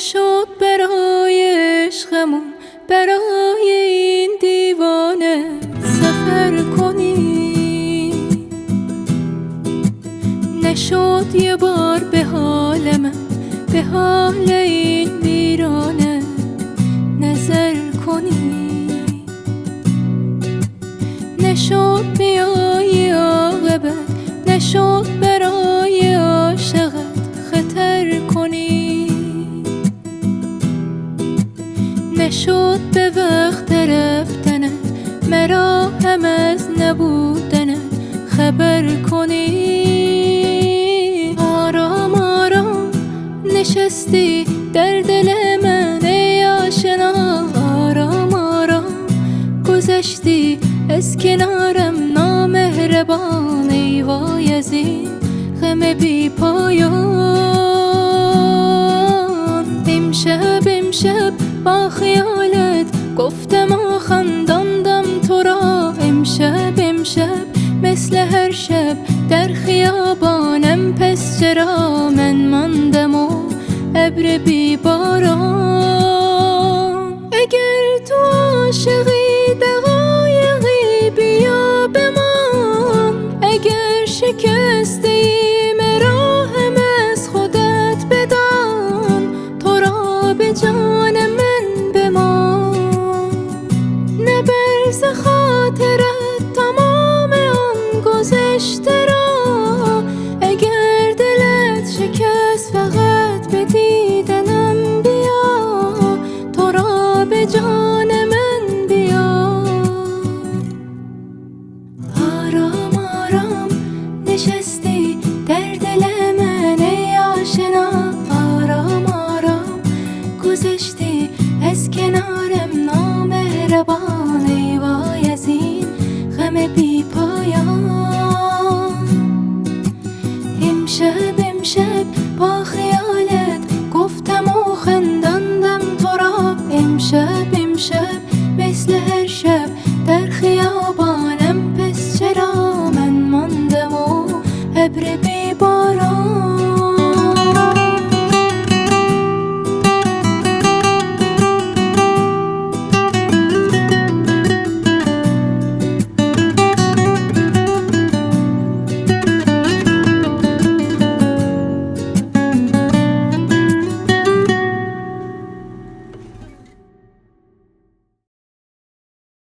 نشد برای عشقمون برای این دیوانه سفر کنی، نشد یه بار به حال من به حال این ویرانه نظر کنی، نشد بیایی عاقبت نشد برای عاشقت خطر کنی، نشد به وقت رفتنت مرا هم از نبودنت خبر کنی. آرام آرام نشستی در دل من ای آشنا، آرام آرام گذشتی از کنارم نامهربان، ای وای از این غم بی پایان. امشب با خیالت گفتم و خنداندم تو را، امشب مثل هر شب در خیابانم، پس چرا من ماندم و ابر بی باران. اگر تو عاشقی دقایقی بیا بمان، اگر شکسته مرا هم از خودت بدان، تو را به جان من بمان. نبرز خاطرت تمام آن گذشته را، اگر دلت شکست فقط به دیدنم بیا، تو را به جان من بیا. آرام آرام نشستی در دل من ای آشنا، آرام آرام گذشتی از کنارم نامهربان، ای وای از این غم بی پایان. امشب با خیالت گفتم و خنداندم تو را، امشب